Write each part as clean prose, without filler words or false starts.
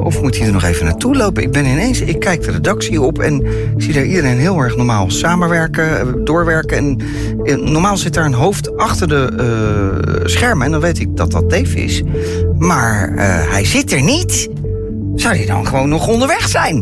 Of moet hij er nog even naartoe lopen? Ik kijk de redactie op en ik zie daar iedereen heel erg normaal samenwerken, doorwerken. En normaal zit daar een hoofd achter de schermen en dan weet ik dat dat Dave is. Maar hij zit er niet. Zou hij dan gewoon nog onderweg zijn?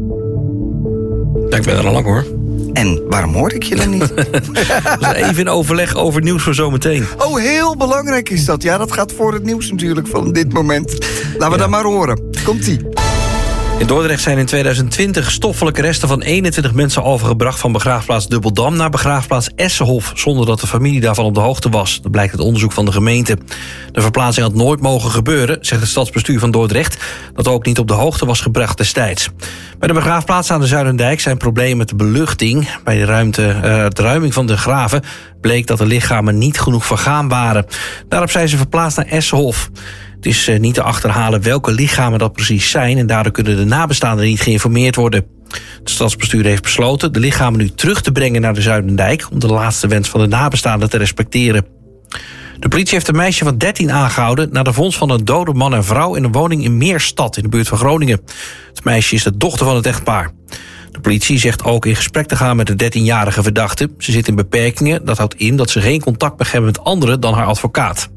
Ja, ik ben er al lang, hoor. En waarom hoorde ik je dan niet? Dus even in overleg over nieuws voor zometeen. Oh, heel belangrijk is dat. Ja, dat gaat voor het nieuws natuurlijk van dit moment. Laten we dat maar horen. Komt-ie. In Dordrecht zijn in 2020 stoffelijke resten van 21 mensen overgebracht van begraafplaats Dubbeldam naar begraafplaats Essenhof, zonder dat de familie daarvan op de hoogte was. Dat blijkt uit onderzoek van de gemeente. De verplaatsing had nooit mogen gebeuren, zegt het stadsbestuur van Dordrecht, dat ook niet op de hoogte was gebracht destijds. Bij de begraafplaats aan de Zuidendijk zijn problemen met de beluchting. Bij de ruiming van de graven bleek dat de lichamen niet genoeg vergaan waren. Daarop zijn ze verplaatst naar Essenhof. Het is niet te achterhalen welke lichamen dat precies zijn en daardoor kunnen de nabestaanden niet geïnformeerd worden. Het stadsbestuur heeft besloten de lichamen nu terug te brengen naar de Zuidendijk om de laatste wens van de nabestaanden te respecteren. De politie heeft een meisje van 13 aangehouden na de vondst van een dode man en vrouw in een woning in Meerstad in de buurt van Groningen. Het meisje is de dochter van het echtpaar. De politie zegt ook in gesprek te gaan met de 13-jarige verdachte. Ze zit in beperkingen, dat houdt in dat ze geen contact mag hebben met anderen dan haar advocaat.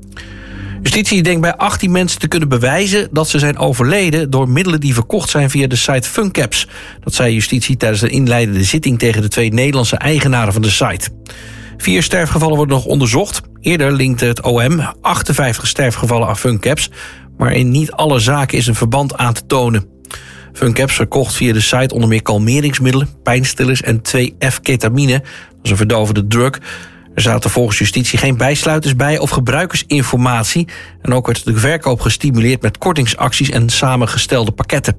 Justitie denkt bij 18 mensen te kunnen bewijzen dat ze zijn overleden door middelen die verkocht zijn via de site Funcaps. Dat zei justitie tijdens de inleidende zitting tegen de 2 Nederlandse eigenaren van de site. 4 sterfgevallen worden nog onderzocht. Eerder linkte het OM 58 sterfgevallen aan Funcaps, maar in niet alle zaken is een verband aan te tonen. Funcaps verkocht via de site onder meer kalmeringsmiddelen, pijnstillers en 2F-ketamine. Dat is een verdovende drug. Er zaten volgens justitie geen bijsluiters bij of gebruikersinformatie. En ook werd de verkoop gestimuleerd met kortingsacties en samengestelde pakketten.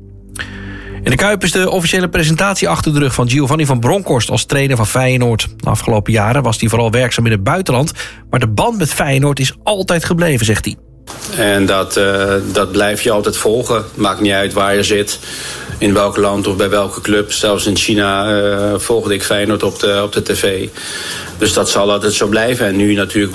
In de Kuip is de officiële presentatie achter de rug van Giovanni van Bronckhorst als trainer van Feyenoord. De afgelopen jaren was hij vooral werkzaam in het buitenland, maar de band met Feyenoord is altijd gebleven, zegt hij. En dat blijf je altijd volgen. Maakt niet uit waar je zit, in welk land of bij welke club. Zelfs in China volgde ik Feyenoord op de tv. Dus dat zal altijd zo blijven. En nu natuurlijk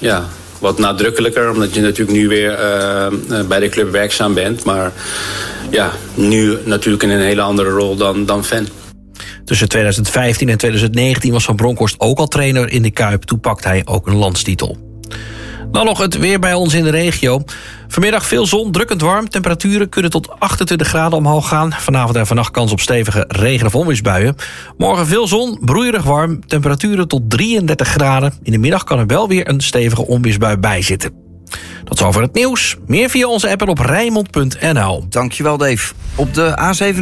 wat nadrukkelijker, omdat je natuurlijk nu weer bij de club werkzaam bent. Maar ja, nu natuurlijk in een hele andere rol dan fan. Tussen 2015 en 2019 was Van Bronckhorst ook al trainer in de Kuip. Toen pakte hij ook een landstitel. Dan nog het weer bij ons in de regio. Vanmiddag veel zon, drukkend warm. Temperaturen kunnen tot 28 graden omhoog gaan. Vanavond en vannacht kans op stevige regen- of onweersbuien. Morgen veel zon, broeierig warm. Temperaturen tot 33 graden. In de middag kan er wel weer een stevige onweersbui bij zitten. Tot zover het nieuws. Meer via onze app en op Rijnmond.nl. Dankjewel, Dave. Op de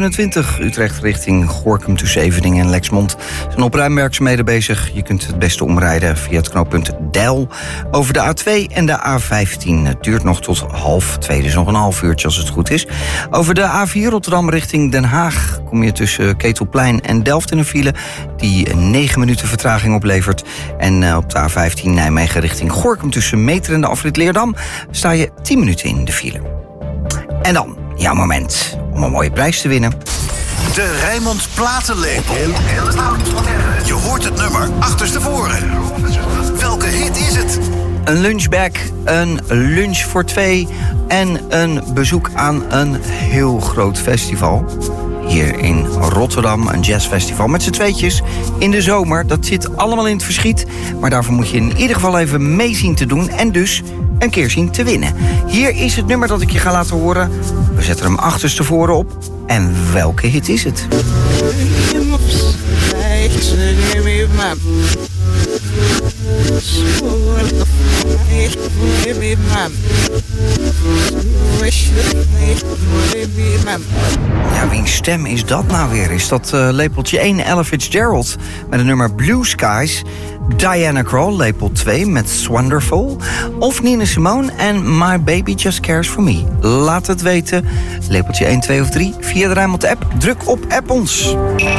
A27 Utrecht richting Gorinchem tussen Eveningen en Lexmond zijn opruimwerkzaamheden bezig. Je kunt het beste omrijden via het knooppunt Deil over de A2 en de A15. Het duurt nog tot 1:30, dus nog een half uurtje als het goed is. Over de A4 Rotterdam richting Den Haag kom je tussen Ketelplein en Delft in een file die 9 minuten vertraging oplevert. En op de A15 Nijmegen richting Gorinchem tussen Meter en de afrit Leerdam sta je 10 minuten in de file. En dan jouw moment om een mooie prijs te winnen. De Rijnmond platenlepel. Je hoort het nummer achterstevoren. Welke hit is het? Een lunchbag, een lunch voor 2 en een bezoek aan een heel groot festival. Hier in Rotterdam, een jazzfestival met z'n tweetjes in de zomer. Dat zit allemaal in het verschiet, maar daarvoor moet je in ieder geval even mee zien te doen en dus een keer zien te winnen. Hier is het nummer dat ik je ga laten horen. We zetten hem achterstevoren op. En welke hit is het? Ja, wiens stem is dat nou weer? Is dat lepeltje 1 Ella Fitzgerald met het nummer Blue Skies? Diana Krall, lepel 2 met Swonderful. Of Nina Simone en My Baby Just Cares For Me. Laat het weten. Lepeltje 1, 2 of 3 via de Rijnmond app. Druk op app ons.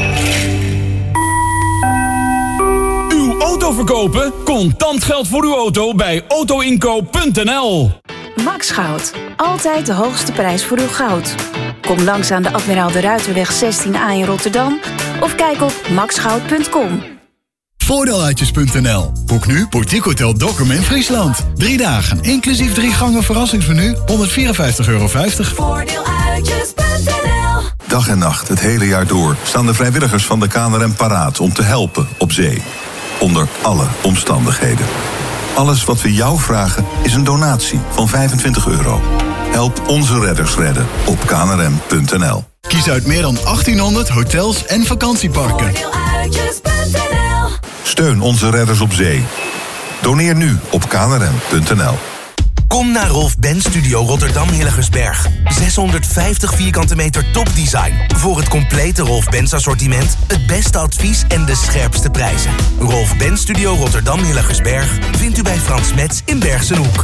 Uw auto verkopen? Contant geld voor uw auto bij autoinkoop.nl. Max Goud. Altijd de hoogste prijs voor uw goud. Kom langs aan de Admiraal de Ruiterweg 16A in Rotterdam of kijk op maxgoud.com. Voordeeluitjes.nl. Boek nu Boutique Hotel Dokkum in Friesland. 3 dagen, inclusief 3 gangen verrassingsmenu, €154,50. Voordeeluitjes.nl. Dag en nacht, het hele jaar door, staan de vrijwilligers van de KNRM paraat om te helpen op zee. Onder alle omstandigheden. Alles wat we jou vragen is een donatie van €25. Help onze redders redden op knrm.nl. Kies uit meer dan 1800 hotels en vakantieparken. Voordeeluitjes.nl. Steun onze redders op zee. Doneer nu op knrm.nl. Kom naar Rolf Benz Studio Rotterdam Hillegersberg. 650 vierkante meter topdesign. Voor het complete Rolf Benz assortiment, het beste advies en de scherpste prijzen. Rolf Benz Studio Rotterdam Hillegersberg vindt u bij Frans Metz in Bergsenhoek.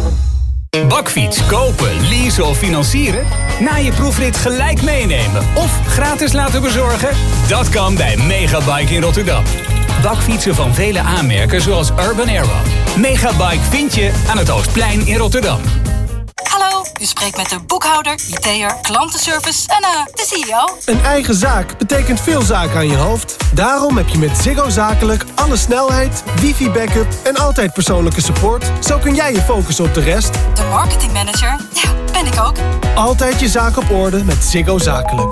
Bakfiets kopen, leasen of financieren? Na je proefrit gelijk meenemen of gratis laten bezorgen? Dat kan bij Megabike in Rotterdam. Bakfietsen van vele aanmerken zoals Urban Arrow. Megabike vind je aan het Oostplein in Rotterdam. Hallo, u spreekt met de boekhouder, IT'er, klantenservice en de CEO. Een eigen zaak betekent veel zaken aan je hoofd. Daarom heb je met Ziggo Zakelijk alle snelheid, wifi-backup en altijd persoonlijke support. Zo kun jij je focussen op de rest. De marketingmanager, ja, ben ik ook. Altijd je zaak op orde met Ziggo Zakelijk.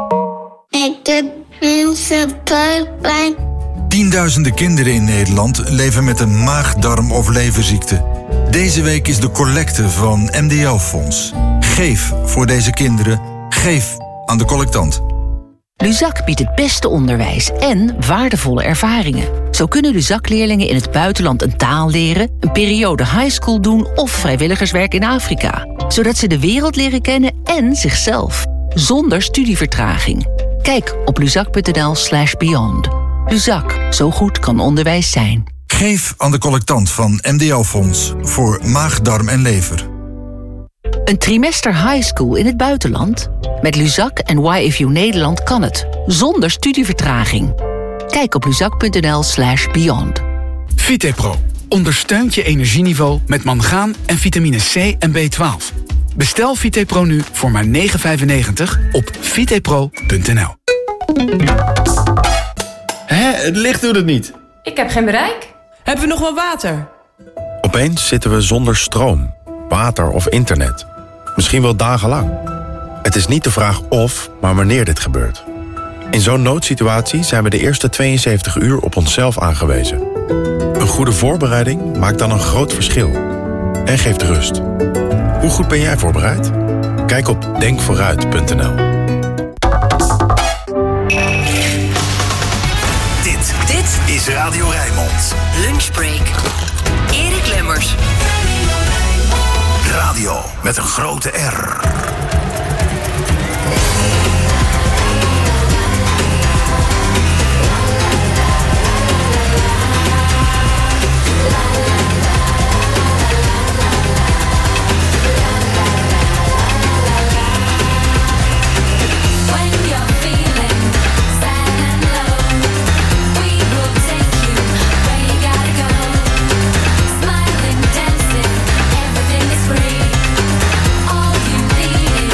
Ik doe mensen buikpijn. Tienduizenden kinderen in Nederland leven met een maag-darm- of leverziekte. Deze week is de collecte van MDO-fonds. Geef voor deze kinderen. Geef aan de collectant. Luzak biedt het beste onderwijs en waardevolle ervaringen. Zo kunnen Luzak-leerlingen in het buitenland een taal leren, een periode highschool doen of vrijwilligerswerk in Afrika. Zodat ze de wereld leren kennen en zichzelf. Zonder studievertraging. Kijk op luzak.nl/beyond. Luzak, zo goed kan onderwijs zijn. Geef aan de collectant van MDO-fonds voor maag, darm en lever. Een trimester highschool in het buitenland? Met Luzak en YFU Nederland kan het, zonder studievertraging. Kijk op luzak.nl/beyond. Vitepro ondersteunt je energieniveau met mangaan en vitamine C en B12. Bestel Vitepro nu voor maar €9,95 op vitepro.nl. Het licht doet het niet. Ik heb geen bereik. Hebben we nog wel water? Opeens zitten we zonder stroom, water of internet. Misschien wel dagenlang. Het is niet de vraag of, maar wanneer dit gebeurt. In zo'n noodsituatie zijn we de eerste 72 uur op onszelf aangewezen. Een goede voorbereiding maakt dan een groot verschil. En geeft rust. Hoe goed ben jij voorbereid? Kijk op denkvooruit.nl. Dit is Radio Rijnmond. Lunchbreak. Erik Lemmers. Radio met een grote R. Smiling, dancing, everything is free. All you need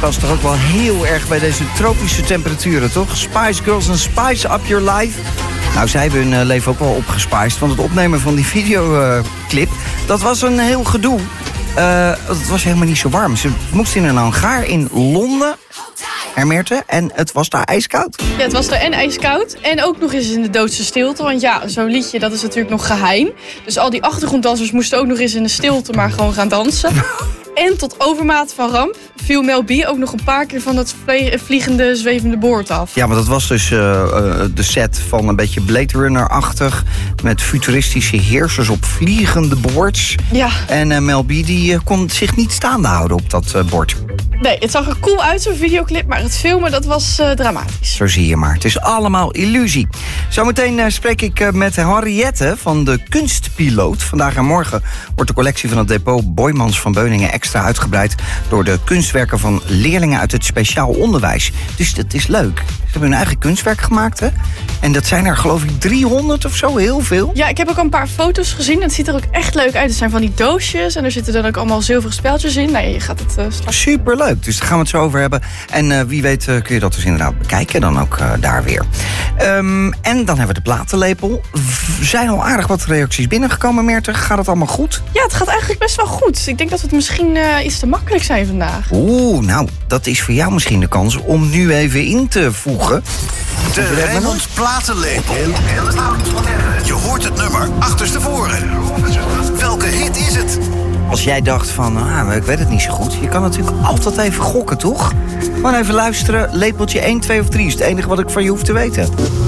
past toch ook wel heel erg bij deze tropische temperaturen, toch? Spice Girls en Spice Up Your Life. Nou, zij hebben hun leven ook wel opgespiced. Want het opnemen van die videoclip, dat was een heel gedoe. Het was helemaal niet zo warm. Ze moesten in een hangar in Londen, Hermerte, en het was daar ijskoud. Ja, het was daar en ijskoud en ook nog eens in de doodse stilte. Want ja, zo'n liedje, dat is natuurlijk nog geheim. Dus al die achtergronddansers moesten ook nog eens in de stilte maar gewoon gaan dansen. En tot overmaat van ramp viel Mel B ook nog een paar keer van dat vliegende, zwevende boord af. Ja, maar dat was dus de set van een beetje Blade Runner-achtig. Met futuristische heersers op vliegende boards. Ja. En Mel B die kon zich niet staande houden op dat bord. Nee, het zag er cool uit, zo'n videoclip, maar het filmen, dat was dramatisch. Zo zie je maar. Het is allemaal illusie. Zometeen spreek ik met Henriette van de Kunstpiloot. Vandaag en morgen wordt de collectie van het depot Boijmans van Beuningen extra uitgebreid door de kunstwerken van leerlingen uit het speciaal onderwijs. Dus dat is leuk. Ze hebben hun eigen kunstwerk gemaakt, hè? En dat zijn er geloof ik 300 of zo, heel veel. Ja, ik heb ook een paar foto's gezien. Het ziet er ook echt leuk uit. Het zijn van die doosjes en er zitten dan ook allemaal zilveren speltjes in. Nou, je gaat het straks... Superleuk, dus daar gaan we het zo over hebben. En wie weet kun je dat dus inderdaad bekijken dan ook daar weer. En dan hebben we de platenlepel. Zijn al aardig wat reacties binnengekomen, Meerte. Gaat het allemaal goed? Ja, het gaat eigenlijk best wel goed. Ik denk dat het misschien iets te makkelijk zijn vandaag. Oeh, nou, dat is voor jou misschien de kans om nu even in te voegen. De Rijnmond platenlepel. Je hoort het nummer achterstevoren. Welke hit is het? Als jij dacht van, ik weet het niet zo goed. Je kan natuurlijk altijd even gokken, toch? Gewoon even luisteren. Lepeltje 1, 2 of 3 is het enige wat ik van je hoef te weten.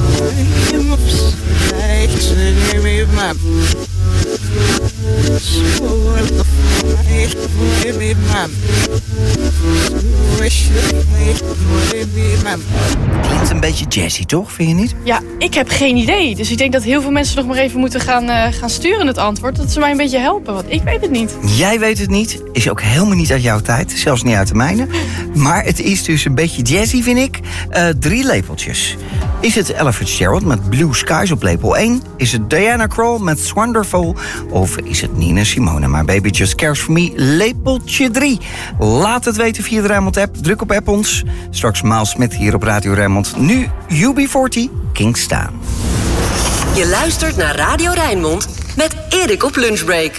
Klinkt een beetje jazzy, toch? Vind je niet? Ja, ik heb geen idee. Dus ik denk dat heel veel mensen nog maar even moeten gaan sturen het antwoord. Dat ze mij een beetje helpen, want ik weet het niet. Jij weet het niet. Is ook helemaal niet uit jouw tijd. Zelfs niet uit de mijne. Maar het is dus een beetje jazzy, vind ik. 3 lepeltjes. Is het Ella Fitzgerald met Blue Skies op lepel 1? Is het Diana Krall met Wonderful? Of is het Nina Simone, My Baby Just Cares For Me, lepeltje 3? Laat het weten via de Rijnmond app. Druk op app ons. Straks Miles Smith hier op Radio Rijnmond. Nu UB40, Kingstaan. Je luistert naar Radio Rijnmond met Erik op lunchbreak.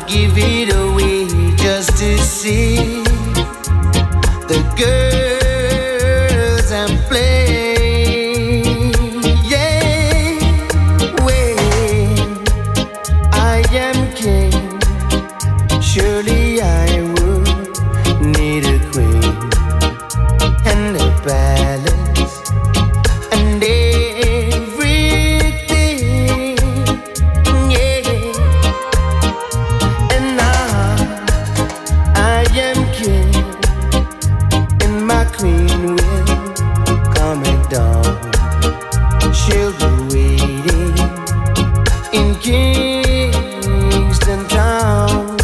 would give it away just to see the girls and play. Yeah, when I am king, surely I would need a queen and a palace and everything. Yeah, and now I am king, and my queen will come at dawn. She'll be waiting in Kingston Town.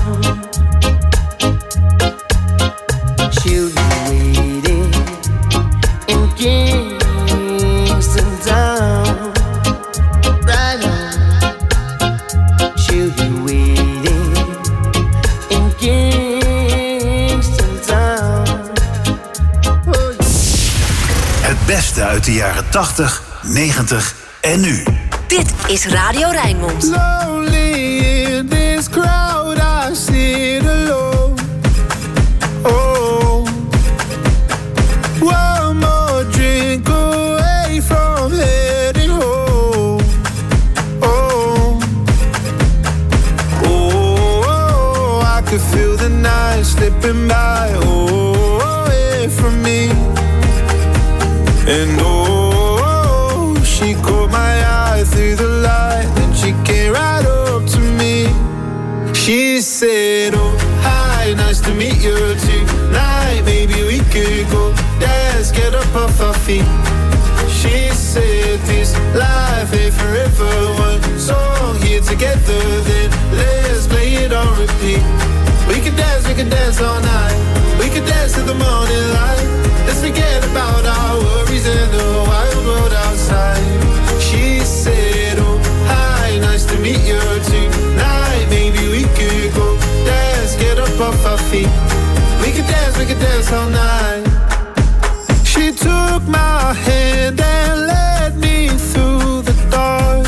She'll be waiting in Kingston Town. Right on. She'll be waiting in Kingston Town. Oh, Het beste uit de jaren 80, 90 en nu. Dit is Radio Rijnmond. lonely in this crowd, I sit alone. Oh, one more drink away from heading home. Oh, oh, I could feel the night slipping by. Oh, away from me. And oh, she caught my eye through the light, and she came right up to me. She said, oh, hi, nice to meet you tonight. Maybe we could go dance, get up off our feet. She said, this life ain't forever. One song here together, then let's play it on repeat. We could dance all night. We could dance till the morning light. Let's forget about our worries and the wild world outside. She said, oh, hi, nice to meet you tonight. Maybe we could go dance, get up off our feet. We could dance all night. She took my hand and led me through the dark.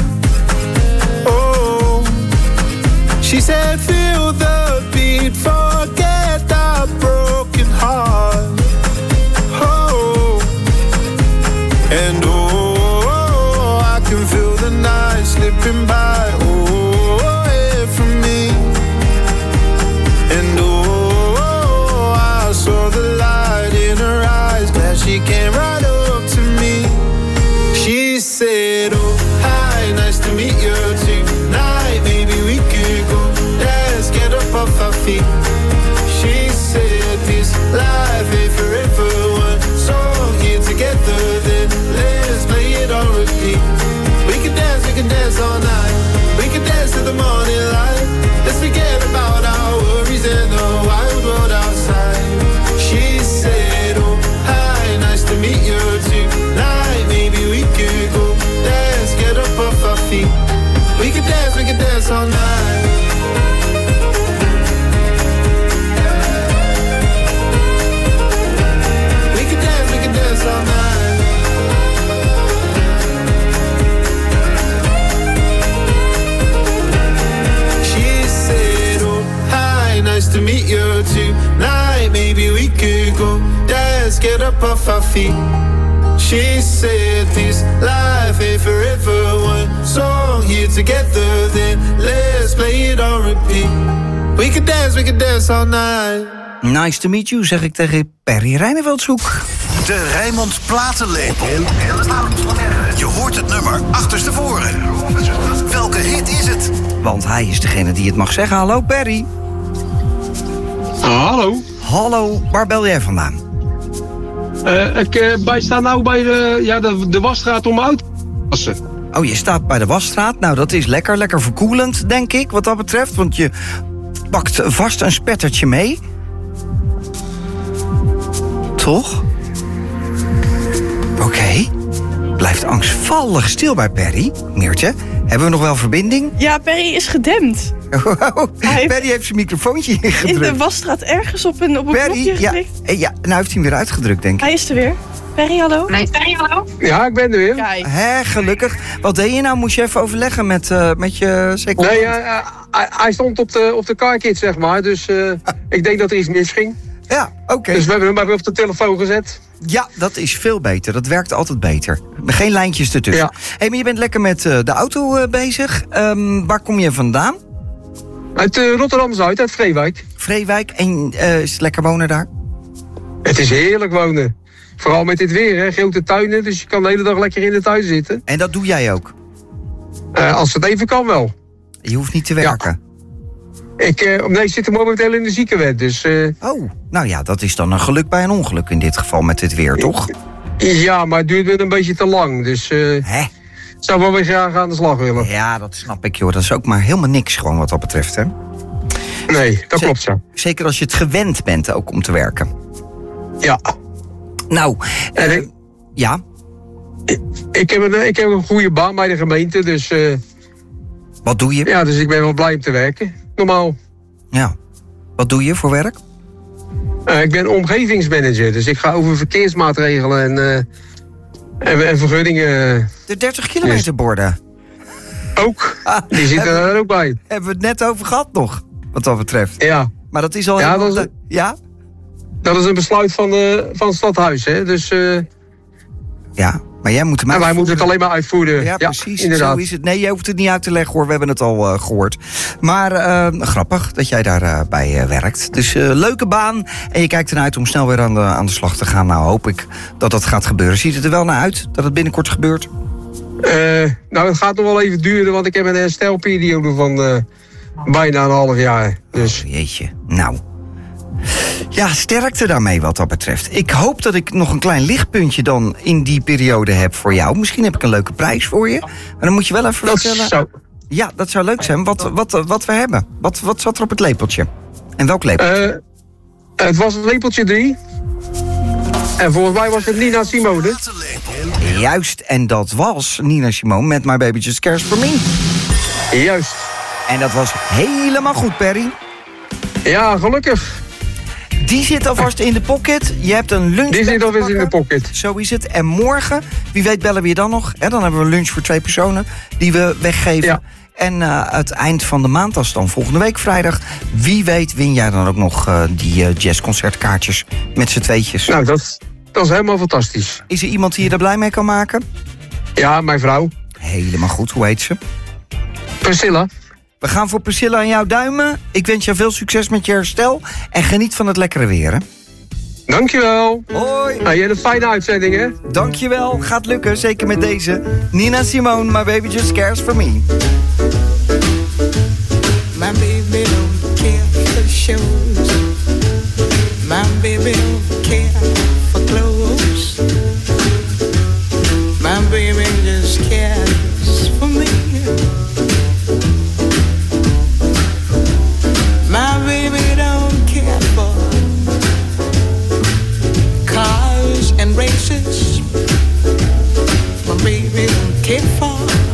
Oh, she said, feel the beat, forget the broken heart. Oh, and oh, I can feel the night slipping by. Oh, away from me. And oh, I saw the light in her eyes. Glad she came right up to me. She said, oh, hi, nice to meet you tonight. Maybe we could go dance, get up off our feet. She said, this life ain't forever. One song here together, then let's play it on repeat. We can dance all night. We can dance till the morning light. Let's forget about our worries and the wild world outside. She said, oh, hi, nice to meet you tonight. Maybe we could go dance, get up off our feet. We can dance all night. We can dance all night. She said, oh, hi, nice to meet you tonight. Maybe we could go dance, get up off our feet. She said, this life ain't forever. One song here together, then let's play it on repeat. We could dance all night. Nice to meet you, zeg ik tegen Perry Rijneveldshoek. De Rijnmond Platenlepel. Je hoort het nummer achterstevoren. Welke hit is het? Want hij is degene die het mag zeggen. Hallo Perry. Hallo. Hallo, waar bel jij vandaan? Ik sta nou bij de wasstraat om mijn auto te wassen. Oh, je staat bij de wasstraat. Nou, dat is lekker verkoelend, denk ik, wat dat betreft. Want je pakt vast een spettertje mee. Toch? Oké. Blijft angstvallig stil bij Perry. Meertje, hebben we nog wel verbinding? Ja, Perry is gedempt. Perry heeft zijn microfoontje ingedrukt. In de wasstraat ergens op een knopje gedrukt. Ja, nou heeft hij hem weer uitgedrukt, denk ik. Hij is er weer. Perry, hallo? Ja, ik ben er weer. Kijk. Hè, gelukkig. Wat deed je nou? Moest je even overleggen met je second? Nee, hij stond op de carkit, zeg maar. Dus ik denk dat er iets misging. Ja, oké. Dus we hebben hem maar weer op de telefoon gezet. Ja, dat is veel beter. Dat werkt altijd beter. Geen lijntjes ertussen. Ja. Hey, maar je bent lekker met de auto bezig. Waar kom je vandaan? Uit Rotterdam-Zuid, uit Vreewijk. Vreewijk. En is het lekker wonen daar? Het is heerlijk wonen. Vooral met dit weer, hè. Grote tuinen, dus je kan de hele dag lekker in de tuin zitten. En dat doe jij ook? Als het even kan wel. Je hoeft niet te werken? Ja. Ik zit momenteel in de ziekenwet, dus... Oh, nou ja, dat is dan een geluk bij een ongeluk in dit geval met dit weer, toch? Ja, maar het duurt weer een beetje te lang, dus... Hè? Zou wel weer graag aan de slag willen. Ja, dat snap ik, joh. Dat is ook maar helemaal niks gewoon wat dat betreft, hè? Nee, dat klopt zo. Zeker als je het gewend bent ook om te werken. Ja. Nou, ja? Ik heb een goede baan bij de gemeente, dus... Wat doe je? Ja, dus ik ben wel blij om te werken. Normaal. Ja. Wat doe je voor werk? Ik ben omgevingsmanager, dus ik ga over verkeersmaatregelen en vergunningen. De 30 kilometer borden? Ook. Die zitten er ook bij. Hebben we het net over gehad nog, wat dat betreft. Ja. Maar dat is al... Ja, ja? Dat is een besluit van het stadhuis, hè. Dus... Ja, maar jij moet hem wij moeten het alleen maar uitvoeren. Ja, precies. Inderdaad. Zo is het. Nee, je hoeft het niet uit te leggen, hoor. We hebben het al gehoord. Maar grappig dat jij daarbij werkt. Dus leuke baan. En je kijkt ernaar uit om snel weer aan de slag te gaan. Nou, hoop ik dat dat gaat gebeuren. Ziet het er wel naar uit dat het binnenkort gebeurt? Nou, het gaat nog wel even duren, want ik heb een herstelperiode van bijna een half jaar. Dus. Oh, jeetje. Nou. Ja, sterkte daarmee wat dat betreft. Ik hoop dat ik nog een klein lichtpuntje dan in die periode heb voor jou. Misschien heb ik een leuke prijs voor je. Maar dan moet je wel even vertellen... Zou... Ja, dat zou leuk zijn. Wat we hebben. Wat zat er op het lepeltje? En welk lepeltje? Het was het lepeltje 3. En volgens mij was het Nina Simone. Juist, en dat was Nina Simone met My Baby Just Cares For Me. Juist. En dat was helemaal goed, Perry. Ja, gelukkig. Die zit alvast in de pocket. Je hebt een lunch. Die zit alvast in de pocket. Zo is het. En morgen, wie weet bellen we je dan nog. Dan hebben we een lunch voor 2 personen die we weggeven. Ja. En het eind van de maand, als dan volgende week vrijdag... wie weet win jij dan ook nog die jazzconcertkaartjes met z'n tweetjes. Nou, dat is helemaal fantastisch. Is er iemand die je er blij mee kan maken? Ja, mijn vrouw. Helemaal goed. Hoe heet ze? Priscilla. We gaan voor Priscilla aan jou duimen. Ik wens jou veel succes met je herstel. En geniet van het lekkere weer, hè? Dankjewel. Hoi. Nou, je hebt een fijne uitzending, hè? Dankjewel. Gaat lukken, zeker met deze. Nina Simone, My Baby Just Cares For Me. My baby don't care for shows. My baby don't care for clothes. My baby just cares for me. My baby don't care for cars and races. My baby don't care for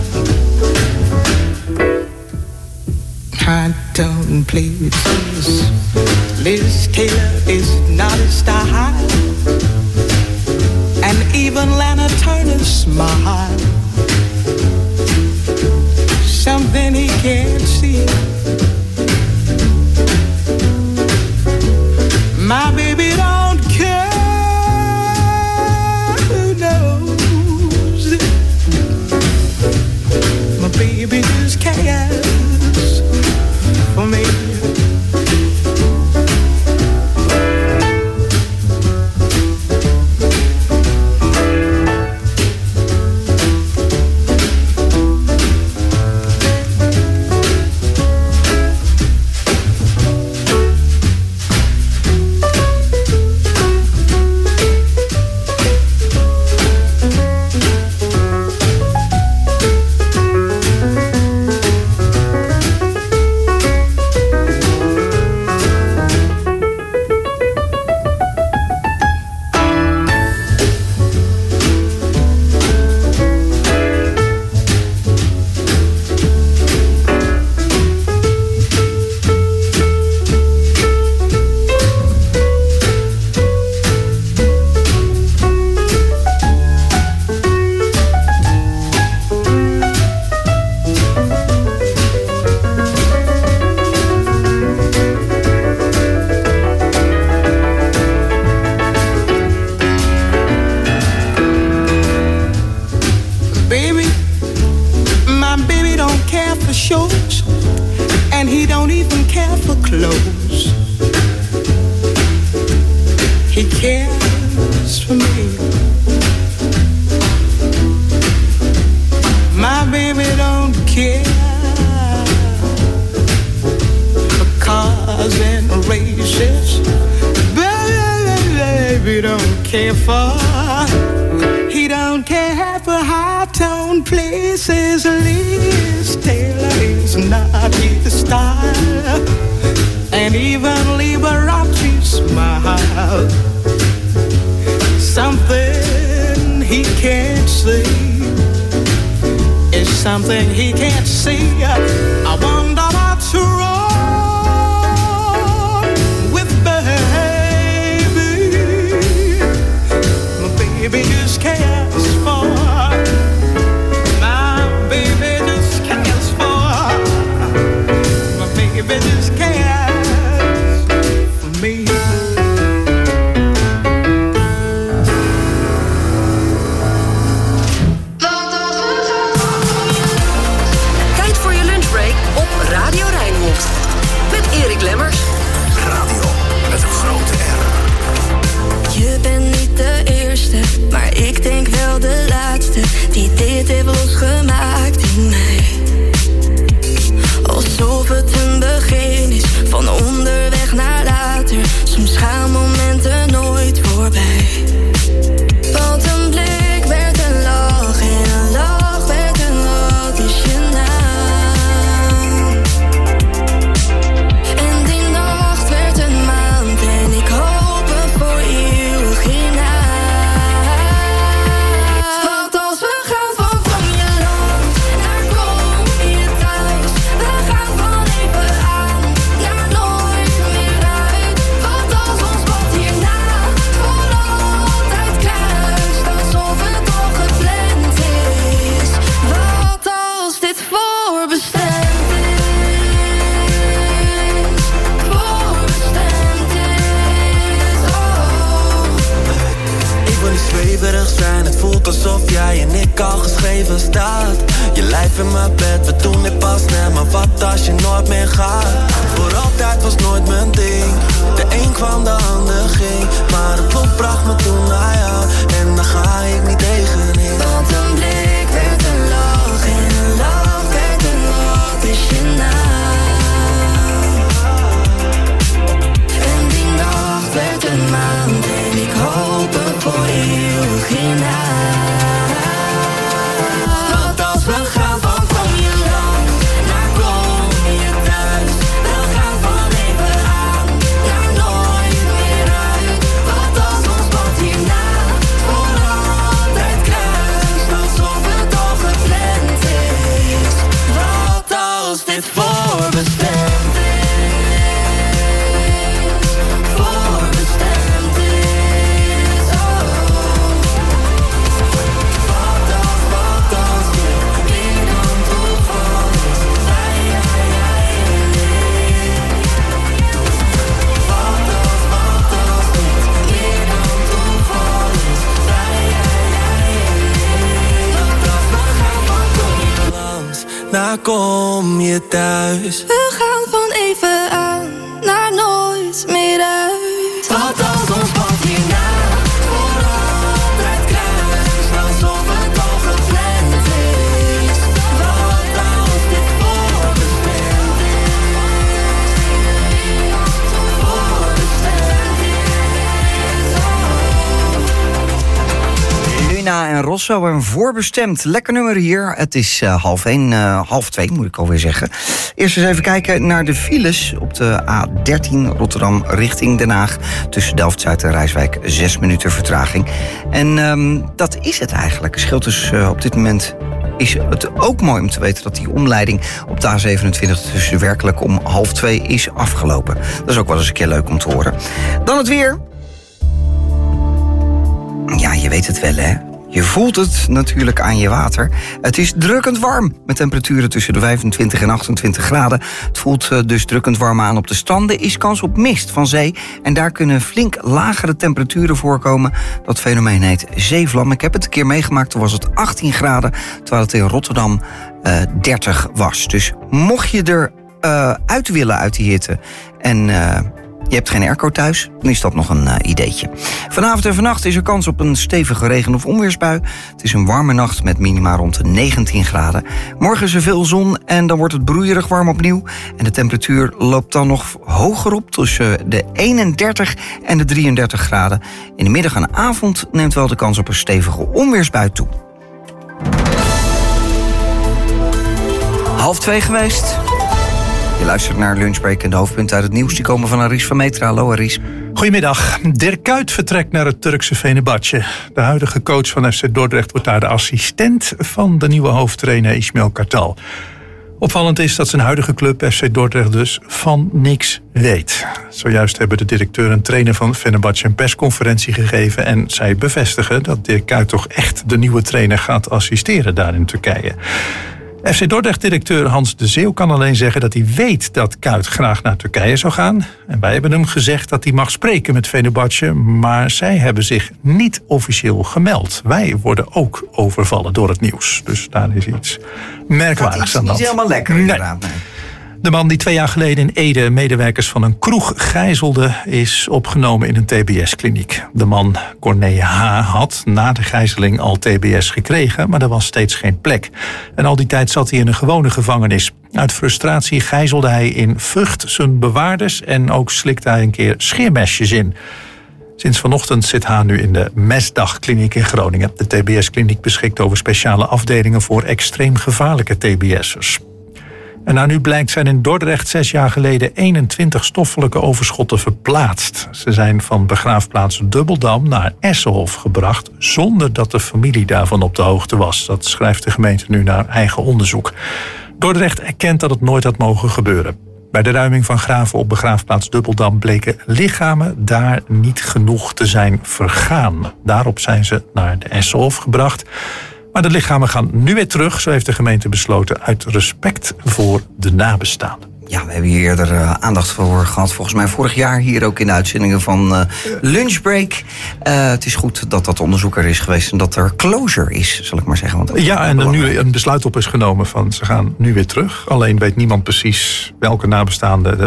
high-tone places. Liz Taylor is not a style, and even Lana Turner's smile, something he can't see. My baby don't care, who knows? My baby just cares for me. My baby don't care for shows, and he don't even care for clothes. He cares for me. My baby don't care for cars and races. Baby don't care for. He don't care for high-tone places. Liz Taylor is not his style, and even Liberace smile. Something he can't see is something he can't see. I wonder what's wrong with baby. My baby just cares for. My baby just cares for. My baby just cares for me. Radio Rijnmond. Met Erik Lemmers. Radio met een grote R. Je bent niet de eerste, maar ik denk wel de laatste die dit heeft losgemaakt in mij. Alsof het een begin is, van onderweg naar later. Soms gaan momenten nooit voorbij. Want een blik werd een lach en een lach werd een wat is je naam. Het voelt alsof jij en ik al geschreven staat. Je lijf in mijn bed, we doen dit pas net. Maar wat als je nooit meer gaat? Voor altijd was nooit mijn ding. De een kwam, de ander ging. Maar het lot bracht me toen naar jou. En daar ga ik niet tegenin. Want een blik werd een lach en een lach werd een wat is je naam. En die nacht werd een maand en ik hoop er voor eeuwig in huis. Want als we gaan van kom je lang naar kom je thuis. We gaan van even aan naar nooit meer uit. Wat als ons pad hierna voor altijd kruist. Alsof het al gepland is. Wat als dit voorbestemd is. Voorbestemd is. Naar kom je thuis. We gaan van even aan naar nooit meer uit. Wat als ons pad hierna voor altijd kruist. Alsof het al gepland is. Wat als dit voorbestemd is. Voorbestemd is. Luna en Rosso en Voorbestemd. Lekker nummer hier. Het is 1:30, 1:30 moet ik alweer zeggen. Eerst eens even kijken naar de files op de A13 Rotterdam richting Den Haag. Tussen Delft-Zuid en Rijswijk 6 minuten vertraging. En dat is het eigenlijk. Scheelt dus op dit moment. Is het ook mooi om te weten dat die omleiding op de A27 dus werkelijk om 1:30 is afgelopen. Dat is ook wel eens een keer leuk om te horen. Dan het weer. Ja, je weet het wel, hè. Je voelt het natuurlijk aan je water. Het is drukkend warm, met temperaturen tussen de 25 en 28 graden. Het voelt dus drukkend warm aan op de stranden. Is kans op mist van zee. En daar kunnen flink lagere temperaturen voorkomen. Dat fenomeen heet zeevlam. Ik heb het een keer meegemaakt, toen was het 18 graden... terwijl het in Rotterdam 30 was. Dus mocht je er uit willen uit die hitte... en je hebt geen airco thuis, dan is dat nog een ideetje. Vanavond en vannacht is er kans op een stevige regen- of onweersbui. Het is een warme nacht met minima rond de 19 graden. Morgen is er veel zon en dan wordt het broeierig warm opnieuw. En de temperatuur loopt dan nog hoger op, tussen de 31 en de 33 graden. In de middag en avond neemt wel de kans op een stevige onweersbui toe. 1:30 geweest. Je luistert naar Lunchbreak en de hoofdpunten uit het nieuws. Die komen van Aris van Metra. Hallo Aris. Goedemiddag. Dirk Kuyt vertrekt naar het Turkse Fenerbahçe. De huidige coach van FC Dordrecht wordt daar de assistent van de nieuwe hoofdtrainer Ismail Kartal. Opvallend is dat zijn huidige club, FC Dordrecht dus, van niks weet. Zojuist hebben de directeur en trainer van Fenerbahçe een persconferentie gegeven en zij bevestigen dat Dirk Kuyt toch echt de nieuwe trainer gaat assisteren daar in Turkije. FC Dordrecht-directeur Hans de Zeeuw kan alleen zeggen dat hij weet dat Kuyt graag naar Turkije zou gaan. En wij hebben hem gezegd dat hij mag spreken met Fenerbahçe, maar zij hebben zich niet officieel gemeld. Wij worden ook overvallen door het nieuws. Dus daar is iets merkwaardigs aan de hand. Niet helemaal lekker inderdaad. Nee. De man die 2 jaar geleden in Ede medewerkers van een kroeg gijzelde, is opgenomen in een TBS-kliniek. De man, Corné H., had na de gijzeling al TBS gekregen, maar er was steeds geen plek. En al die tijd zat hij in een gewone gevangenis. Uit frustratie gijzelde hij in Vught zijn bewaarders en ook slikte hij een keer scheermesjes in. Sinds vanochtend zit H. nu in de Mesdagkliniek in Groningen. De TBS-kliniek beschikt over speciale afdelingen voor extreem gevaarlijke TBS'ers. En nou nu blijkt zijn in Dordrecht 6 jaar geleden 21 stoffelijke overschotten verplaatst. Ze zijn van begraafplaats Dubbeldam naar Essenhof gebracht zonder dat de familie daarvan op de hoogte was. Dat schrijft de gemeente nu naar eigen onderzoek. Dordrecht erkent dat het nooit had mogen gebeuren. Bij de ruiming van graven op begraafplaats Dubbeldam bleken lichamen daar niet genoeg te zijn vergaan. Daarop zijn ze naar de Essenhof gebracht. Maar de lichamen gaan nu weer terug, zo heeft de gemeente besloten, uit respect voor de nabestaanden. Ja, we hebben hier eerder aandacht voor gehad. Volgens mij vorig jaar hier ook in de uitzendingen van Lunchbreak. Het is goed dat dat onderzoek er is geweest en dat er closure is, zal ik maar zeggen. Want ja, en er nu een besluit op is genomen van ze gaan nu weer terug. Alleen weet niemand precies welke nabestaanden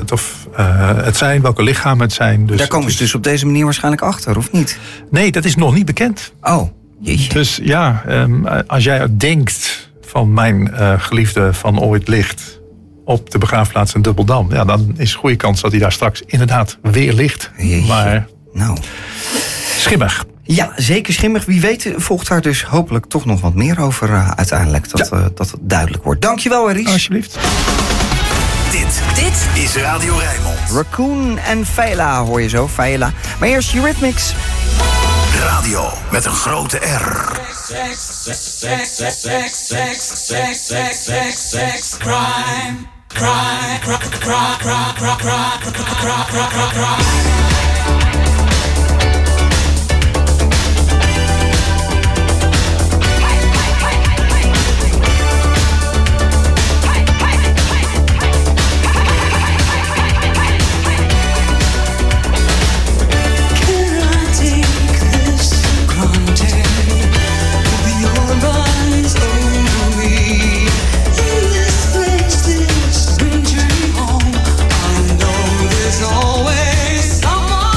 het zijn, welke lichamen het zijn. Dus daar komen ze dus op deze manier waarschijnlijk achter, of niet? Nee, dat is nog niet bekend. Oh, jeetje. Dus ja, als jij denkt van mijn geliefde van ooit ligt op de begraafplaats in Dubbeldam, ja, dan is goede kans dat hij daar straks inderdaad weer ligt. Jeetje. Maar nou, schimmig. Ja, zeker schimmig. Wie weet volgt daar dus hopelijk toch nog wat meer over uiteindelijk. Dat het duidelijk wordt. Dankjewel, Aris. Alsjeblieft. Dit is Radio Rijnmond. Raccoon en Fela hoor je zo, Fela. Maar eerst Eurythmics. Radio met een grote R. Always someone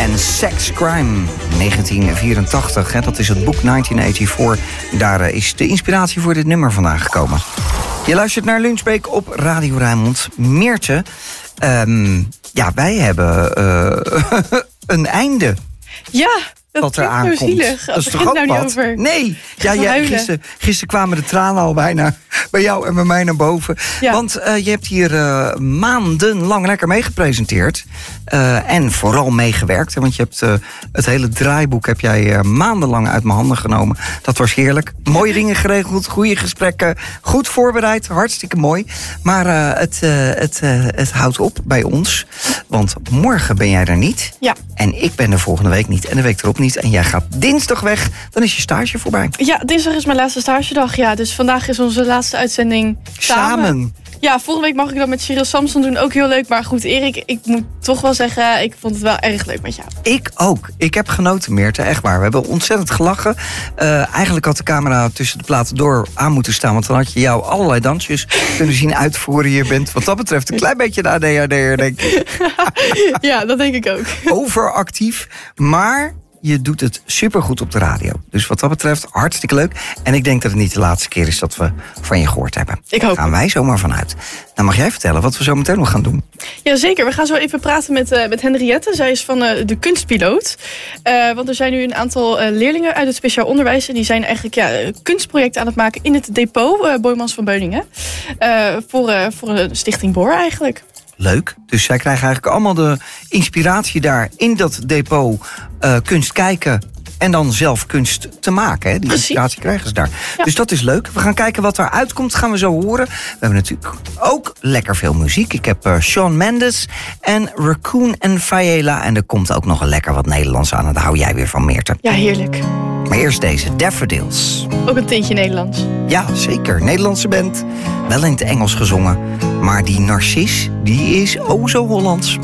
en Sex Crime 1984. Hè, dat is het boek 1984. Daar is de inspiratie voor dit nummer vandaan gekomen. Je luistert naar Lunchbreak op Radio Rijnmond. Meertje, wij hebben een einde. Ja, dat wat er aankomt. zo zielig. Dat is toch het ook nou wat? niet over. Nee, gisteren kwamen de tranen al bijna bij jou en bij mij naar boven. Ja. Want je hebt hier maandenlang lekker mee gepresenteerd. En vooral meegewerkt. Want je hebt het hele draaiboek heb jij maandenlang uit mijn handen genomen. Dat was heerlijk. Mooie dingen geregeld, goede gesprekken. Goed voorbereid, hartstikke mooi. Maar het houdt op bij ons. Want morgen ben jij er niet. Ja. En ik ben er volgende week niet. En de week erop niet. En jij gaat dinsdag weg. Dan is je stage voorbij. Ja, dinsdag is mijn laatste stagedag. Ja, dus vandaag is onze laatste uitzending samen. Ja, volgende week mag ik dat met Cyril Samson doen. Ook heel leuk. Maar goed, Erik, ik moet toch wel zeggen, ik vond het wel erg leuk met jou. Ik ook. Ik heb genoten, Meerte. Echt waar. We hebben ontzettend gelachen. Eigenlijk had de camera tussen de platen door aan moeten staan. Want dan had je jou allerlei dansjes kunnen zien uitvoeren. Je bent wat dat betreft een klein beetje de ADHD'er, denk ik. Ja, dat denk ik ook. Overactief. Maar je doet het supergoed op de radio. Dus wat dat betreft hartstikke leuk. En ik denk dat het niet de laatste keer is dat we van je gehoord hebben. Ik hoop. Daar gaan wij zomaar vanuit. Nou, mag jij vertellen wat we zo meteen nog gaan doen? Jazeker, we gaan zo even praten met Henriette. Zij is van de kunstpiloot. Want er zijn nu een aantal leerlingen uit het speciaal onderwijs. En die zijn eigenlijk kunstprojecten aan het maken in het depot Boijmans van Beuningen. Voor een stichting Boor eigenlijk. Leuk. Dus zij krijgen eigenlijk allemaal de inspiratie daar in dat depot kunst kijken en dan zelf kunst te maken. Hè? Die inspiratie krijgen ze daar. Ja. Dus dat is leuk. We gaan kijken wat eruit komt. Gaan we zo horen. We hebben natuurlijk ook lekker veel muziek. Ik heb Shawn Mendes en Raccoon en Faela. En er komt ook nog een lekker wat Nederlands aan. En daar hou jij weer van, Meerte. Ja, heerlijk. Maar eerst deze, Daffodils. Ook een tintje Nederlands. Ja, zeker. Nederlandse band. Wel in het Engels gezongen. Maar die Narcis, die is oh zo Hollands.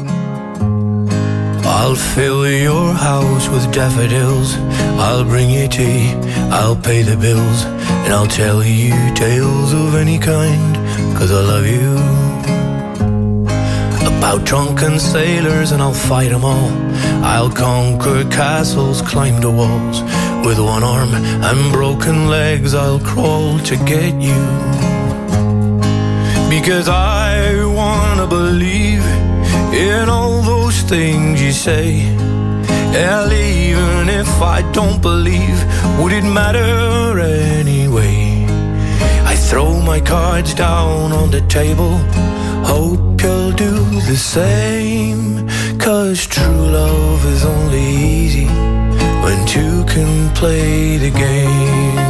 I'll fill your house with daffodils. I'll bring you tea, I'll pay the bills. And I'll tell you tales of any kind, 'cause I love you. About drunken sailors and I'll fight them all. I'll conquer castles, climb the walls. With one arm and broken legs I'll crawl to get you. Because I wanna believe in all those things you say. And even if I don't believe, would it matter anyway? I throw my cards down on the table, hope you'll do the same. 'Cause true love is only easy when two can play the game.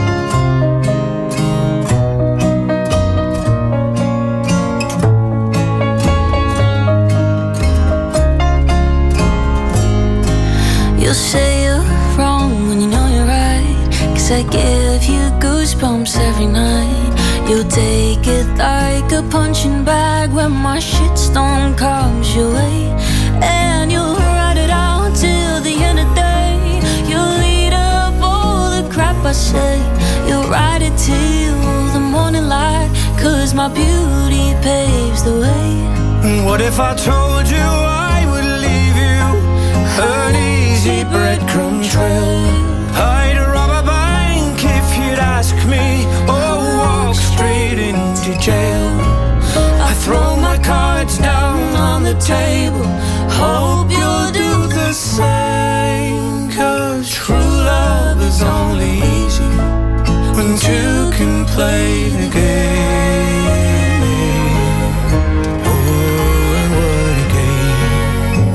You'll say you're wrong when you know you're right, 'cause I give you goosebumps every night. You'll take it like a punching bag when my shitstorm comes your way. And you'll ride it out till the end of the day. You'll eat up all the crap I say. You'll ride it till the morning light, 'cause my beauty paves the way. What if I told you I would leave you an easy breadcrumb trail? I'd rob a bank if you'd ask me, or walk straight into jail. I throw my cards down on the table, hope you'll do the same. 'Cause true love is only easy when two can play the game. Oh, and what a game.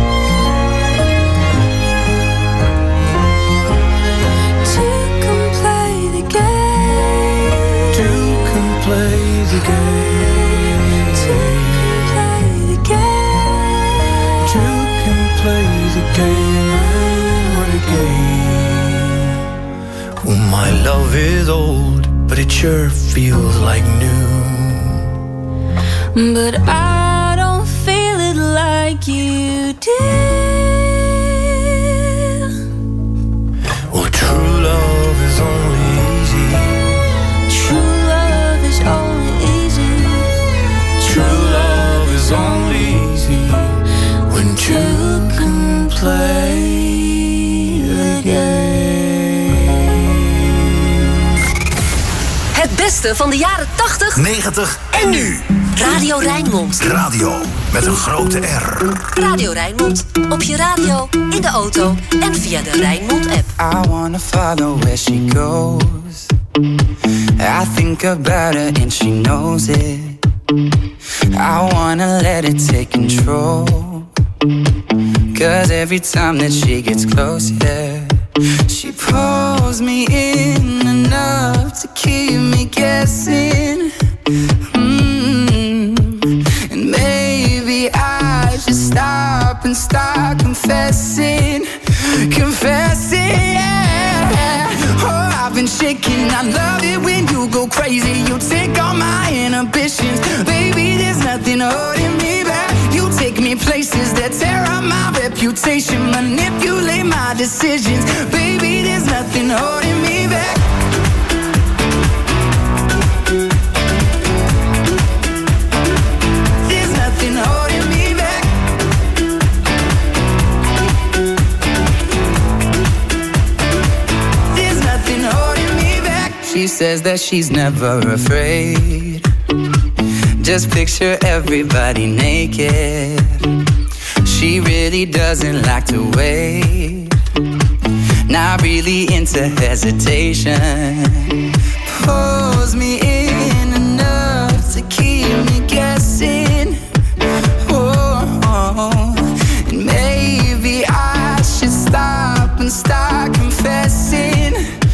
Two can play the game. Two can play the game. Two can play the game. Two can play the game. What a game. Oh, my love is old, but it sure feels like new. But I don't feel it like you do. Well, true love is only easy. True love is only easy. True love is only easy when two can play beste van de jaren 80, 90 en nu. Radio Rijnmond. Radio met een grote R. Radio Rijnmond. Op je radio, in de auto en via de Rijnmond-app. I wanna follow where she goes. I think about her and she knows it. I wanna let it take control. 'Cause every time that she gets close, yeah, she pulls me in enough to keep me guessing. And maybe I should stop and start confessing, yeah. Oh, I've been shaking, I love it when you go crazy. You take all my inhibitions, baby, there's nothing holding me back. You take me places that tear up my reputation, manipulate my decisions, baby, there's nothing holding me back. There's nothing holding me back. There's nothing holding me back. She says that she's never afraid. Just picture everybody naked. She really doesn't like to wait. Not really into hesitation. Pulls me in enough to keep me guessing. Oh, and maybe I should stop and start confessing,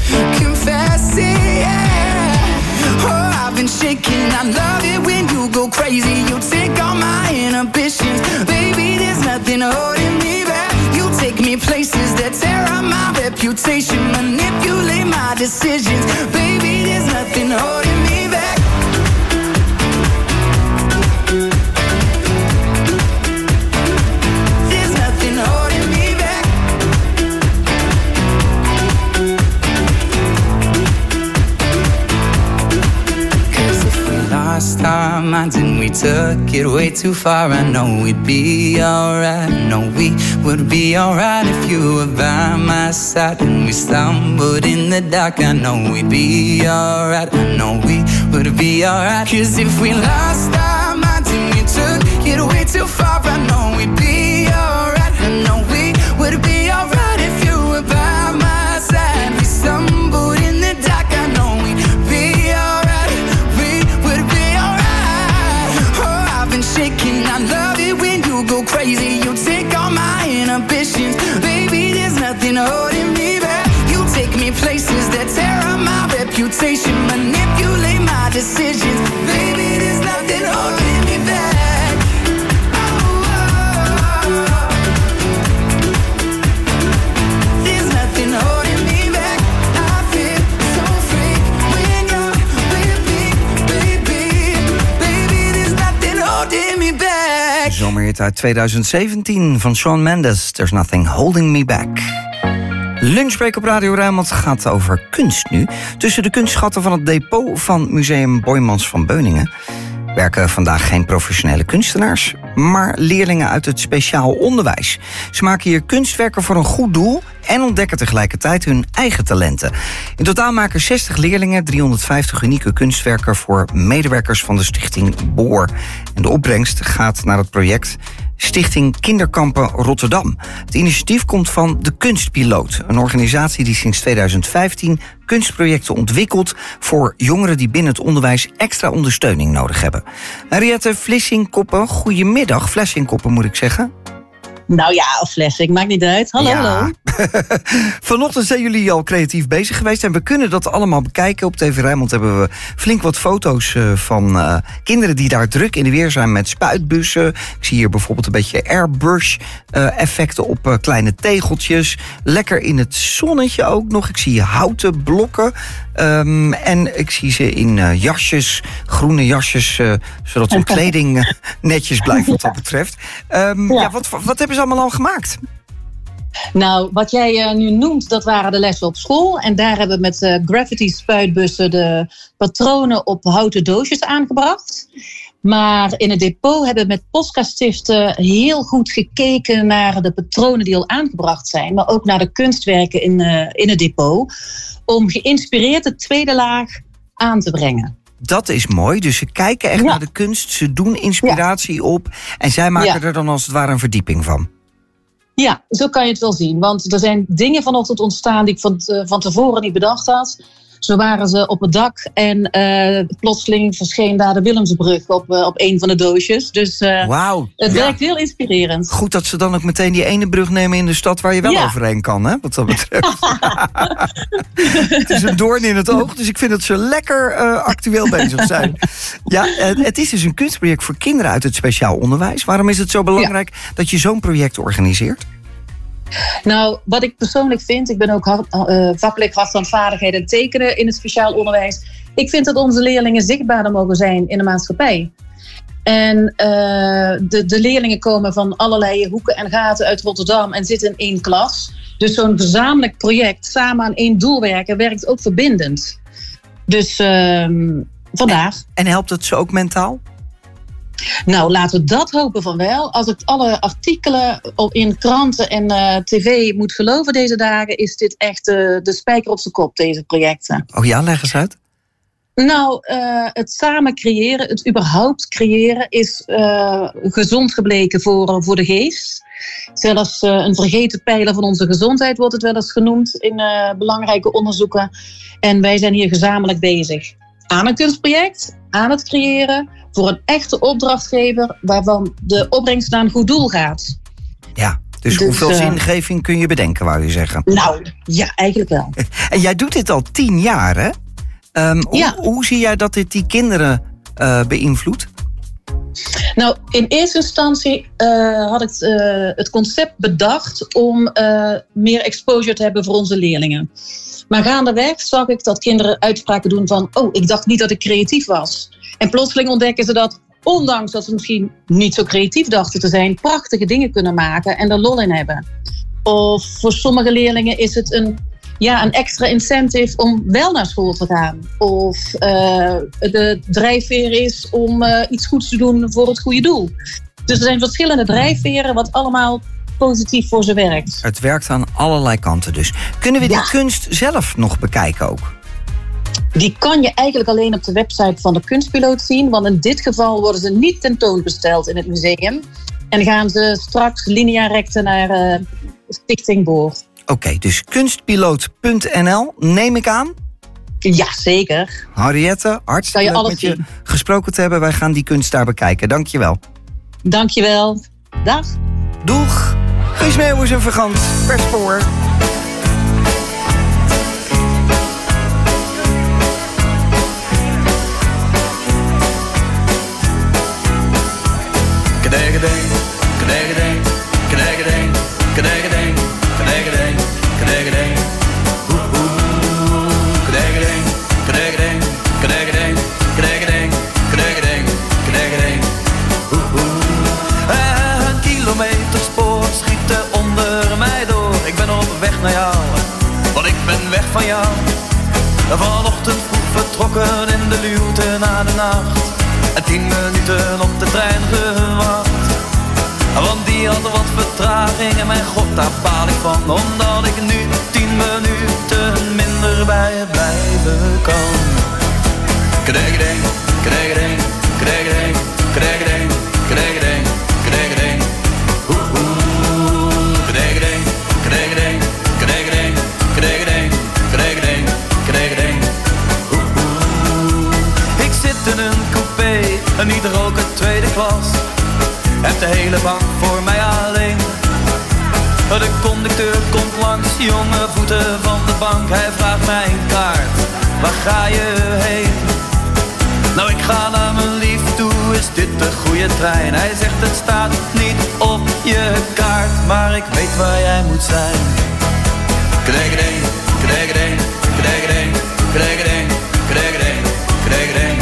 yeah. Oh, I've been shaking, I love it when you go crazy. You take all my inhibitions, baby, there's nothing holding me back. You take me places that tear up my reputation, manipulate my decisions, baby, there's nothing holding me back. There's nothing holding me back. Lost our minds and we took it way too far. I know we'd be alright. I know we would be alright if you were by my side. And we stumbled in the dark. I know we'd be alright. I know we would be alright. 'Cause if we lost our minds and we took it way too far, I know we'd be alright. I know we would be alright if you were by my side. We stumbled in the dark. I know we'd be alright. Shaking, I love it when you go crazy. You take all my inhibitions, baby, there's nothing holding me back. You take me places that tear up my reputation, manipulate my decisions, baby, there's nothing holding me back. There's nothing holding me back. I feel so free when you're with me, baby, baby, there's nothing holding me back. Zomerhit uit 2017 van Shawn Mendes. There's Nothing Holding Me Back. Lunchbreak op Radio Rijnmond gaat over kunst nu. Tussen de kunstschatten van het depot van Museum Boijmans van Beuningen werken vandaag geen professionele kunstenaars, maar leerlingen uit het speciaal onderwijs. Ze maken hier kunstwerken voor een goed doel en ontdekken tegelijkertijd hun eigen talenten. In totaal maken 60 leerlingen 350 unieke kunstwerken voor medewerkers van de stichting Boor. En de opbrengst gaat naar het project Stichting Kinderkampen Rotterdam. Het initiatief komt van De Kunstpiloot, een organisatie die sinds 2015 kunstprojecten ontwikkelt voor jongeren die binnen het onderwijs extra ondersteuning nodig hebben. Henriette Flessingkoppen, goedemiddag. Flessingkoppen moet ik zeggen. Nou ja, of Flessing, maakt niet uit. Hallo, ja. hallo. Vanochtend zijn jullie al creatief bezig geweest en we kunnen dat allemaal bekijken. Op TV Rijnmond hebben we flink wat foto's van kinderen die daar druk in de weer zijn met spuitbussen. Ik zie hier bijvoorbeeld een beetje airbrush effecten op kleine tegeltjes. Lekker in het zonnetje ook nog. Ik zie houten blokken. En ik zie ze in jasjes, groene jasjes, zodat hun kleding netjes blijft wat dat betreft. Ja, wat hebben ze allemaal al gemaakt? Nou, wat jij nu noemt, dat waren de lessen op school. En daar hebben we met gravity spuitbussen de patronen op houten doosjes aangebracht. Maar in het depot hebben we met Posca Stiften heel goed gekeken naar de patronen die al aangebracht zijn. Maar ook naar de kunstwerken in het depot. Om geïnspireerd de tweede laag aan te brengen. Dat is mooi. Dus ze kijken echt naar de kunst. Ze doen inspiratie op. En zij maken er dan als het ware een verdieping van. Ja, zo kan je het wel zien. Want er zijn dingen vanochtend ontstaan die ik van tevoren niet bedacht had. Zo waren ze op het dak en plotseling verscheen daar de Willemsbrug op een van de doosjes. Dus het werkt heel inspirerend. Goed dat ze dan ook meteen die ene brug nemen in de stad waar je wel overheen kan, hè? Wat dat betreft. Het is een doorn in het oog, dus ik vind dat ze lekker actueel bezig zijn. Ja, het is dus een kunstproject voor kinderen uit het speciaal onderwijs. Waarom is het zo belangrijk dat je zo'n project organiseert? Nou, wat ik persoonlijk vind, ik ben ook vakelijk hartstandvaardigheid en tekenen in het speciaal onderwijs. Ik vind dat onze leerlingen zichtbaarder mogen zijn in de maatschappij. En de leerlingen komen van allerlei hoeken en gaten uit Rotterdam en zitten in één klas. Dus zo'n gezamenlijk project, samen aan één doel werken, werkt ook verbindend. Dus vandaag. En helpt het ze ook mentaal? Nou, laten we dat hopen van wel. Als ik alle artikelen in kranten en tv moet geloven deze dagen, is dit echt de spijker op zijn kop, deze projecten. Oh ja, leg eens uit. Nou, het samen creëren, het überhaupt creëren, is gezond gebleken voor de geest. Zelfs een vergeten pijler van onze gezondheid wordt het wel eens genoemd in belangrijke onderzoeken. En wij zijn hier gezamenlijk bezig. Aan een kunstproject, aan het creëren, voor een echte opdrachtgever waarvan de opbrengst naar een goed doel gaat. Ja, dus hoeveel zingeving kun je bedenken, wou je zeggen? Nou, ja, eigenlijk wel. En jij doet dit al 10 jaar, hè? Hoe zie jij dat dit die kinderen beïnvloedt? Nou, in eerste instantie had ik het concept bedacht om meer exposure te hebben voor onze leerlingen. Maar gaandeweg zag ik dat kinderen uitspraken doen van, oh, ik dacht niet dat ik creatief was. En plotseling ontdekken ze dat, ondanks dat ze misschien niet zo creatief dachten te zijn, prachtige dingen kunnen maken en er lol in hebben. Of voor sommige leerlingen is het een extra incentive om wel naar school te gaan. Of de drijfveer is om iets goeds te doen voor het goede doel. Dus er zijn verschillende drijfveren wat allemaal positief voor ze werkt. Het werkt aan allerlei kanten dus. Kunnen we die kunst zelf nog bekijken ook? Die kan je eigenlijk alleen op de website van de Kunstpiloot zien. Want in dit geval worden ze niet tentoongesteld in het museum. En gaan ze straks linea recta naar Stichting Boor. Oké, dus kunstpiloot.nl neem ik aan? Ja, zeker. Henriette, hartstikke leuk met je gesproken te hebben. Wij gaan die kunst daar bekijken. Dank je wel. Dank je wel. Dag. Doeg. Guus Meeuwis en Vergant, per spoor. Kadegedeng, kadegedeng, kadegedeng, kadegedeng, kadegedeng, kadegedeng. Kadegedeng, kadegedeng, kadegedeng, kadegedeng, kadegedeng, kadegedeng. Een kilometerspoor schiet onder mij door. Ik ben op weg naar jou, want ik ben weg van jou. Vanochtend vroeg vertrokken in de luwte na de nacht. En 10 minuten op de trein gewacht. Want die had wat vertraging en mijn god, daar baal ik van. Omdat ik nu 10 minuten minder bij je blijven kan. Kadegedeng, kadegedeng, kadegedeng, kadegedeng, kadegedeng, kadegedeng. Kadegedeng, kadegedeng, kadegedeng, kadegedeng, kadegedeng, kadegedeng. Ik zit in een coupé, en niet roken tweede klas. Heb de hele bank voor mij alleen. De conducteur komt langs, jonge voeten van de bank. Hij vraagt mij een kaart, waar ga je heen? Nou, ik ga naar mijn lief toe, is dit de goede trein? Hij zegt het staat niet op je kaart, maar ik weet waar jij moet zijn. Kadegedeng, kadegedeng, kadegedeng, kadegedeng, kadegedeng, kadegedeng.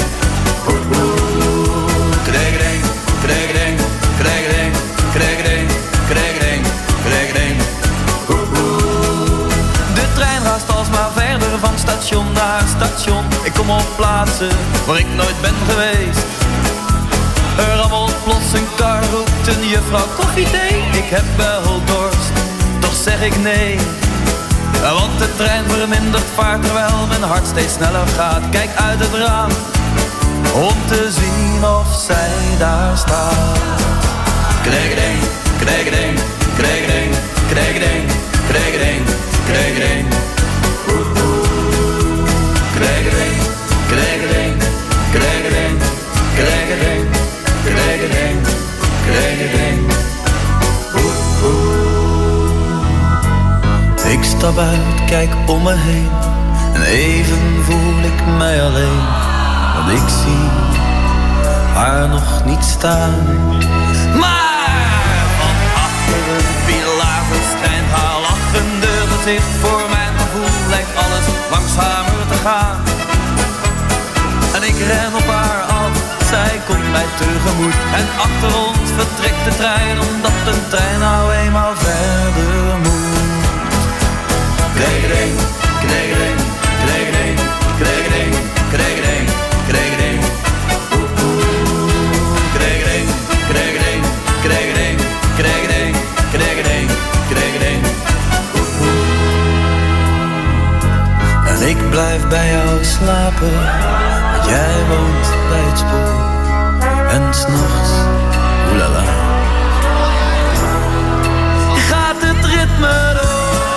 Kadegedeng, kadegedeng, kadegedeng, kadegedeng, kadegedeng, kadegedeng. De trein raast alsmaar verder van station naar station. Ik kom op plaatsen waar ik nooit ben geweest. Er rammelt plots een kar, roept een juffrouw koffie, thee. Ik heb wel dorst, toch zeg ik nee. Want de trein vermindert vaart terwijl mijn hart steeds sneller gaat. Kijk uit het raam om te zien of zij daar staat. Kregeding, kregeding, kregeding, kregeding, kregeding, kregeding. Kregeding, kregeding, kregeding, kregeding, kregeding, kregeding. Ik stap uit, kijk om me heen en even voel ik mij alleen. Want ik zie haar nog niet staan. Maar van achter een pilaar verschijnt haar lachende gezicht. Voor mijn gevoel lijkt alles langzamer te gaan. En ik ren op haar af, zij komt mij tegemoet. En achter ons vertrekt de trein, omdat de trein nou eenmaal verder moet. Kregeding, kregeding, kregeding, kregeding, kregeding, kregeding. Kregeding, kregeding, kregeding, kregeding, kregeding, kregeding. En ik blijf bij jou slapen, want jij woont bij het spoor. En 's nachts, oelala, gaat het ritme door.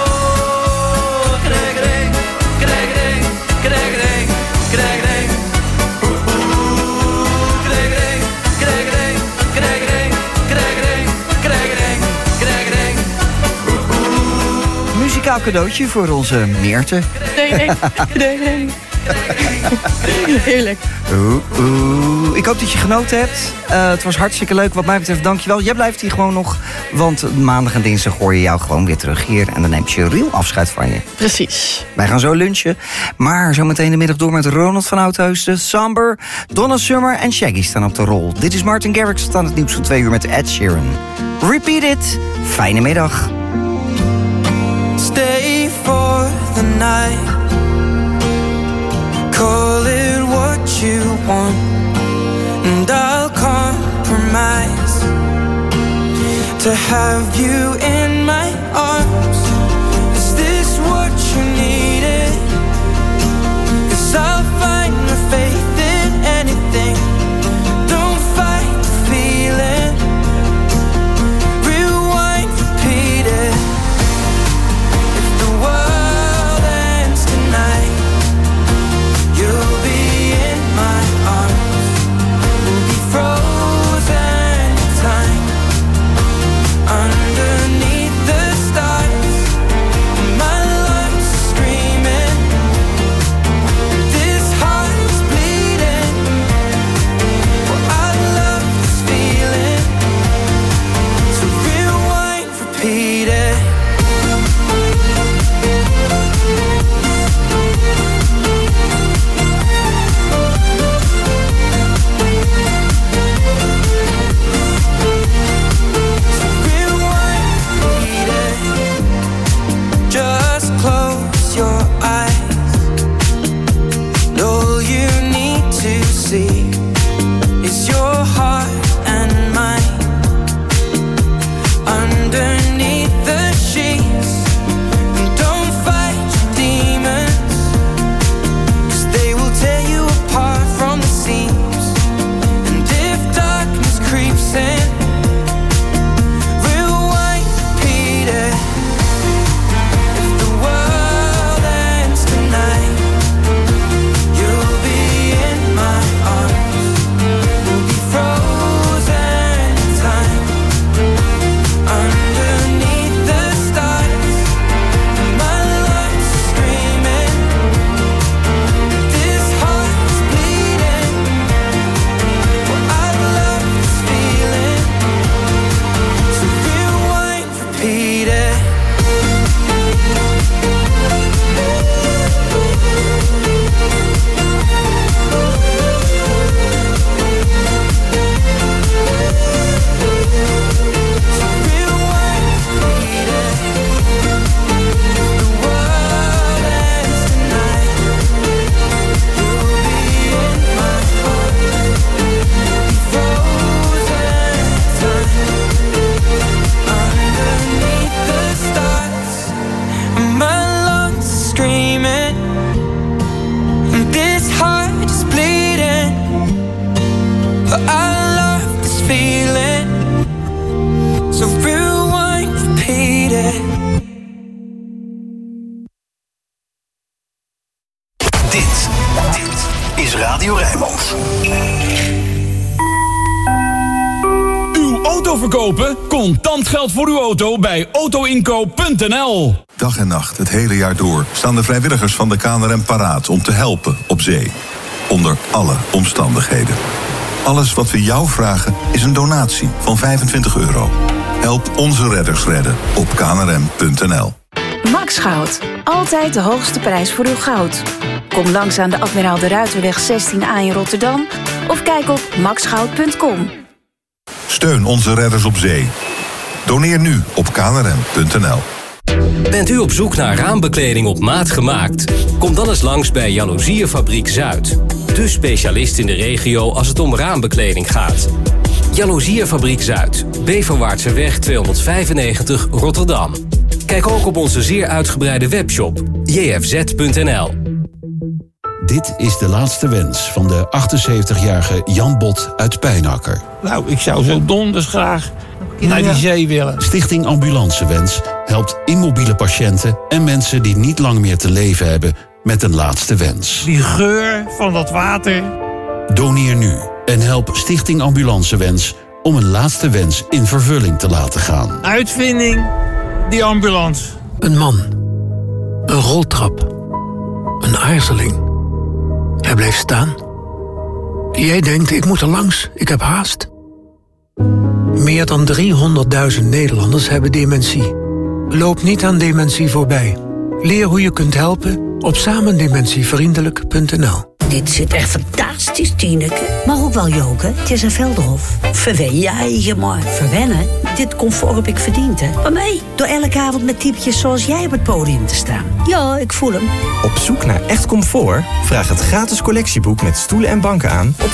Muzikaal cadeautje voor onze Meerte. Nee. Heerlijk. Ik hoop dat je genoten hebt. Het was hartstikke leuk. Wat mij betreft, dankjewel. Jij blijft hier gewoon nog. Want maandag en dinsdag hoor je jou gewoon weer terug hier. En dan neemt Cheryl afscheid van je. Precies. Wij gaan zo lunchen. Maar zometeen de middag door met Ronald van Oudheusden, Samber, Donna Summer en Shaggy staan op de rol. Dit is Martin Garrix tot aan het nieuws van 2 uur met Ed Sheeran. Repeat it. Fijne middag. Stay for the night. Call it what you want, and I'll compromise to have you in my arms. Is this what you needed? 'Cause I'll find my faith in anything. Don't fight the feeling. Rewind, repeat it. If the world ends tonight, you'll be in my arms. We'll be frozen in time underneath the stars. Uw auto verkopen? Contant geld voor uw auto bij autoinkoop.nl. Dag en nacht, het hele jaar door, staan de vrijwilligers van de KNRM paraat om te helpen op zee. Onder alle omstandigheden. Alles wat we jou vragen is een donatie van €25. Help onze redders redden op knrm.nl. Max Goud. Altijd de hoogste prijs voor uw goud. Kom langs aan de Admiraal de Ruiterweg 16A in Rotterdam of kijk op maxgoud.com. Steun onze redders op zee. Doneer nu op knrm.nl. Bent u op zoek naar raambekleding op maat gemaakt? Kom dan eens langs bij Jaloeziefabriek Zuid. De specialist in de regio als het om raambekleding gaat. Jaloeziefabriek Zuid. Beverwaartseweg 295 Rotterdam. Kijk ook op onze zeer uitgebreide webshop jfz.nl. Dit is de laatste wens van de 78-jarige Jan Bot uit Pijnakker. Nou, ik zou zo donders graag naar die zee willen. Stichting Ambulancewens helpt immobiele patiënten en mensen die niet lang meer te leven hebben met een laatste wens. Die geur van dat water. Doneer nu en help Stichting Ambulancewens om een laatste wens in vervulling te laten gaan. Uitvinding, die ambulance. Een man. Een roltrap. Een aarzeling. Hij bleef staan. Jij denkt, ik moet er langs, ik heb haast. Meer dan 300.000 Nederlanders hebben dementie. Loop niet aan dementie voorbij. Leer hoe je kunt helpen op samendementievriendelijk.nl. Dit zit echt fantastisch, Tineke. Maar ook wel Joke, het is een Velderhof. Verwen jij maar. Verwennen? Dit comfort heb ik verdiend, hè. Maar nee, door elke avond met typetjes zoals jij op het podium te staan. Ja, ik voel hem. Op zoek naar echt comfort? Vraag het gratis collectieboek met stoelen en banken aan op